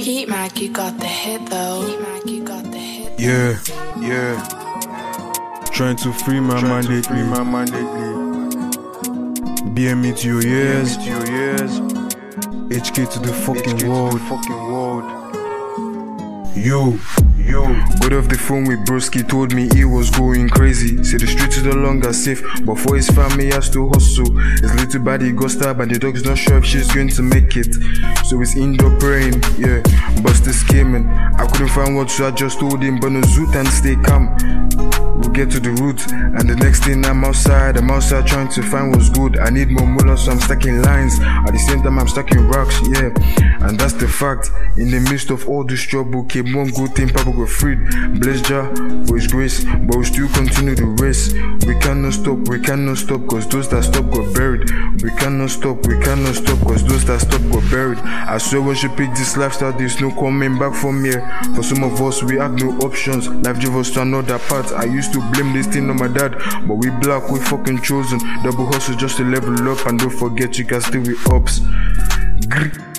Heat Mac, you got the hit though. Heat Mac, you got the hit. Yeah. Trying to free my mind lately. BME to your ears. HK to the fucking world. Yo. Got off the phone with broski, told me he was going crazy. Said the streets is no longer safe, but for his family he has to hustle. His little body got stabbed and the dog's not sure if she's going to make it. So he's indoor praying, yeah, but still scheming. I couldn't find words, so I just told him, but no zoot and stay calm. We'll get to the root, and the next thing I'm outside trying to find what's good. I need more moolah, so I'm stacking lines. At the same time I'm stacking rocks, yeah. And that's the fact. In the midst of all this trouble came one good thing, Papa got freed. Bless Jah for his grace, but we still continue the race. We cannot stop, cause those that stop got buried. We cannot stop, cause those that stop got buried. I swear when she pick this lifestyle, there's no coming back from here. For some of us, we had no options. Life drove us to another path. I used to blame this thing on my dad, but we black, we fucking chosen. Double hustle just to level up, and don't forget you can still with ups.